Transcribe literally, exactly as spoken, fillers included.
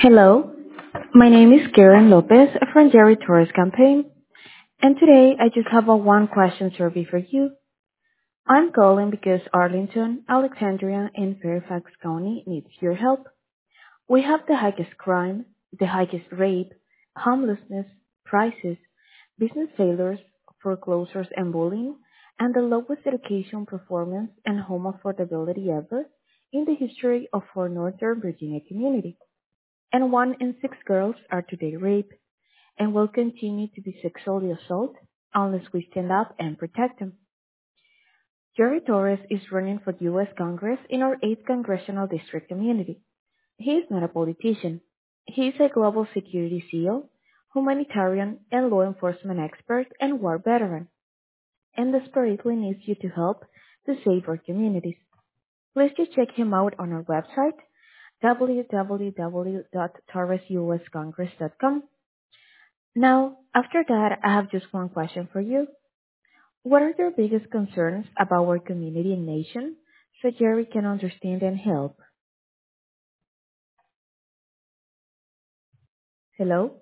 Hello, my name is Karen Lopez from Jerry Torres campaign, and today I just have a one question survey for you. I'm calling because Arlington, Alexandria, and Fairfax County needs your help. We have the highest crime, the highest rape, homelessness, prices, business failures, foreclosures and bullying, and the lowest education performance and home affordability ever in the history of our Northern Virginia community. And one in six girls are today raped and will continue to be sexually assaulted unless we stand up and protect them. Jerry Torres is running for U S Congress in our eighth Congressional District community. He is not a politician. He is a global security SEAL, humanitarian and law enforcement expert and war veteran, and desperately needs you to help to save our communities. Please just check him out on our website, w w w dot torres u s congress dot com. Now, after that, I have just one question for you. What are your biggest concerns about our community and nation so Jerry can understand and help? Hello?